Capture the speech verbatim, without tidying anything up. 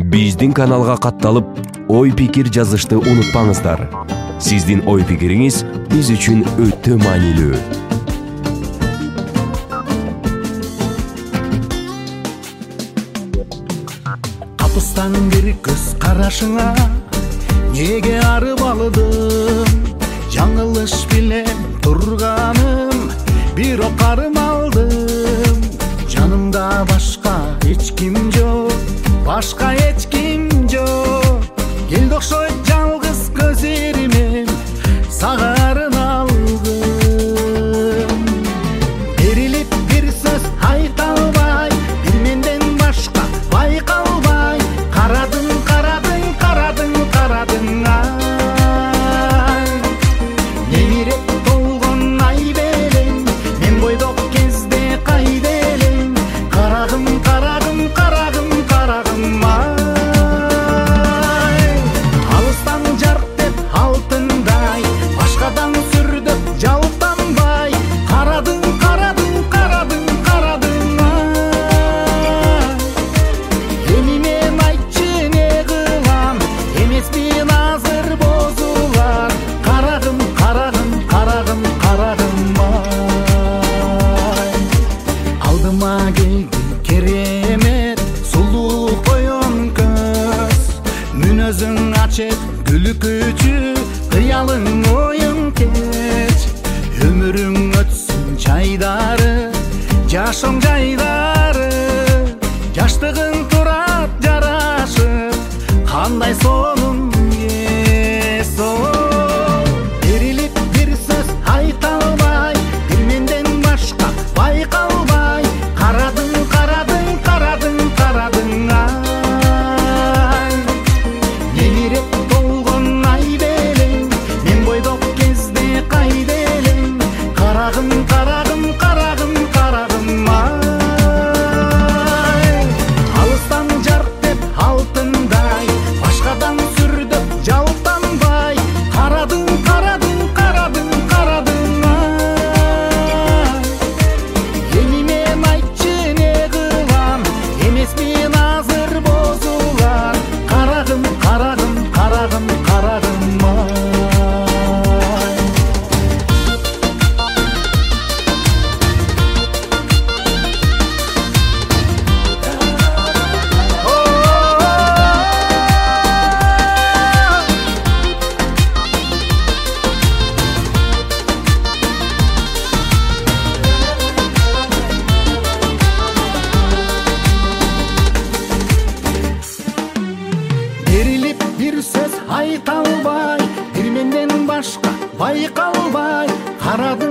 Биздин каналга катталып, ой-пикир жазышты унутпаңыздар. Сиздин ой-пикириңиз биз үчүн өтө маанилүү. Капыстан бир көз карашыңа неге арып алдым? Жаңылыш билем турганым, бирок карым алдым. Жанымда башка эч ким жок, башка эч ким жок. Келди окшойт жалгыз көзүрүмен сага арын алгым. Берилип бир сөз айта албай, бир менден башка байкалбай, карадың, карадың, карадың, карадың, ай. Немирет толгон ай белең, мен бойдок кезде кайда элең? Карагым, карагым, карагым, карагым, ай. Алыстан жарк деп алтындай, башкадан сүрдөп жалпанбай, карадың, карадың, карадың, карадың, ай. Эми мен айтчы не кылам, эмесмин азыр бозулар. Карагым, карагым, карагым, карагым, ай. Алдыма келди керемет сулуу коён көз, мүнөзүң ачет күлкүчү, кыялың оюң кеч. Өмүрүң өтсүн чайдары, жашоң жайдары, жаштыгың турат жарашып, кандай сонуң эсо. Берилип бир сөз айта албай, бир менден башка байкалбай, карадың, карадың, карадың, карадың, ай. Немирет толгон ай белең, мен бойдок кезде кайда элең? Карагым, карагым, карагым, карагым, ай. Алыстан жарк деп алтындай, башкадан сүрдөп жалпанбай, карадың, карадың, карадың, карадың, ай. Эми мен айтчы не кылам, эмесмин азыр бозулар. Карагым, карагым, карагым, карагым, ай. Берилип бир сөз айта албай, бир менден башка байкалбай, карадың,